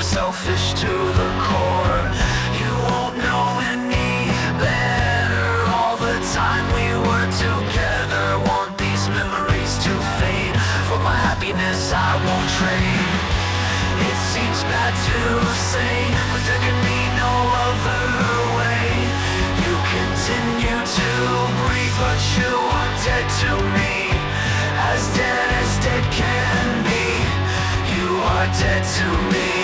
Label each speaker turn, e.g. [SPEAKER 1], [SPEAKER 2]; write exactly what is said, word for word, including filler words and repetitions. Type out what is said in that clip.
[SPEAKER 1] were selfish to the core. You won't know any better. All the time we were together, want these memories to fade. For my happiness I won't trade. It seems bad to say, but there can be no other way. You continue to breathe, but you are dead to me. As dead as dead can be. You are dead to me.